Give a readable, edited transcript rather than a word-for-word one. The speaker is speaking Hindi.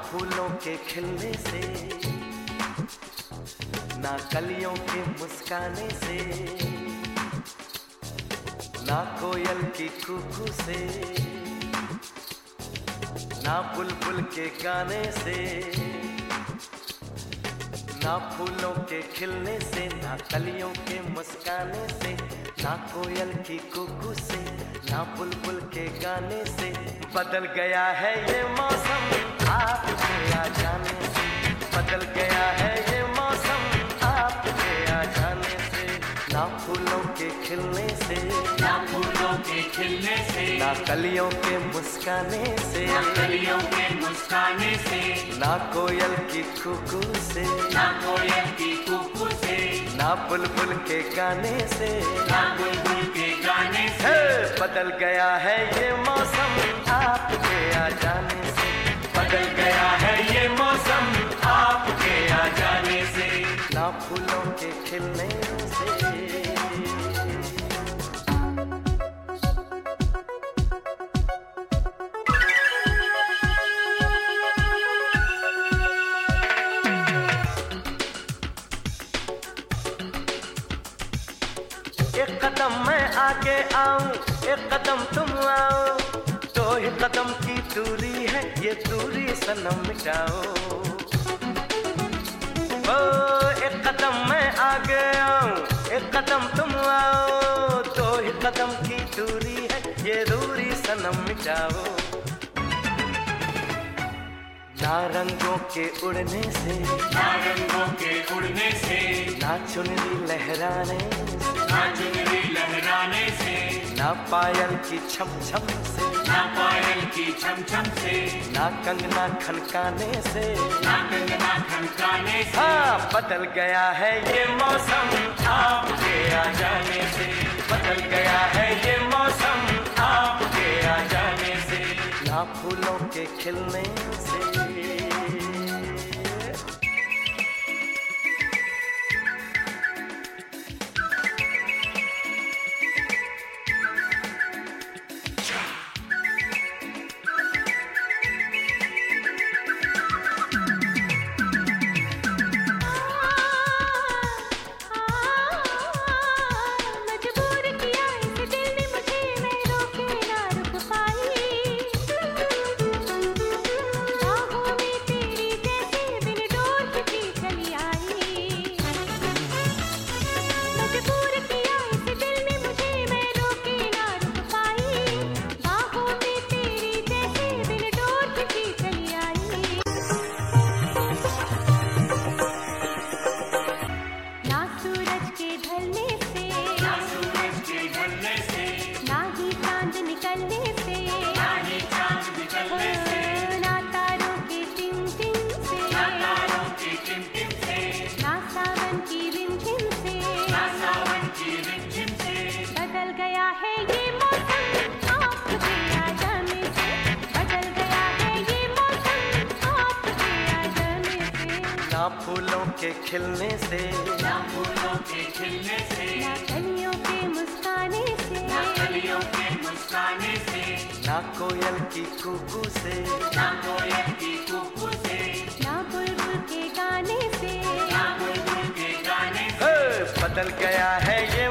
फूलों के खिलने से, ना कलियों के मुस्काने से, ना कोयल की कूकू से, ना बुलबुल के गाने से, ना फूलों के खिलने से, ना कलियों के मुस्काने से, ना कोयल की कूकू से, ना बुलबुल के गाने से। बदल गया है ये मौसम आपके आ जाने से, बदल गया है ये मौसम आपके आ जाने से। ना फूलों के खिलने से, ना फूलों के खिलने से, ना कलियों के मुस्काने से, ना कलियों के मुस्काने से, ना कोयल की कूकू से, ना कोयल की कूकू से, ना बुलबुल के गाने से, ना बुलबुल के गाने से। बदल गया है ये मौसम आपके आ जाने से, बदल गया है ये मौसम आपके आ जाने से। ना फूलों के खिलने से। एक कदम मैं आगे आऊं, एक कदम तुम आओ, दो ही कदम की दूरी है, ये दूरी सनम मिटाओ। ओ एक कदम मैं आगे आऊं, एक कदम तुम आओ, दो ही कदम की दूरी है, ये दूरी सनम मिटाओ। ना रंगों के उड़ने से, ना रंगों के उड़ने से, ना चुनरी लहराने से, ना चुनरी लहराने से, ना पायल की छम छम से, ना पायल की छम छम से, ना कंगना खनकाने से, ना कंगना खनकाने से। हाँ बदल गया है ये मौसम आपके आ जाने से, बदल गया है ये मौसम आपके आ जाने से। ना फूलों के खिलने से। ना फूलों के खिलने से, ना फूलों के खिलने से, ना कलियों के मुस्काने से, ना कलियों के मुस्काने से, ना कोयल की कूकू से, ना कोयल की कूकू से, ना बुलबुल के गाने से। ना बुलबुल के गाने से। बदल गया है ये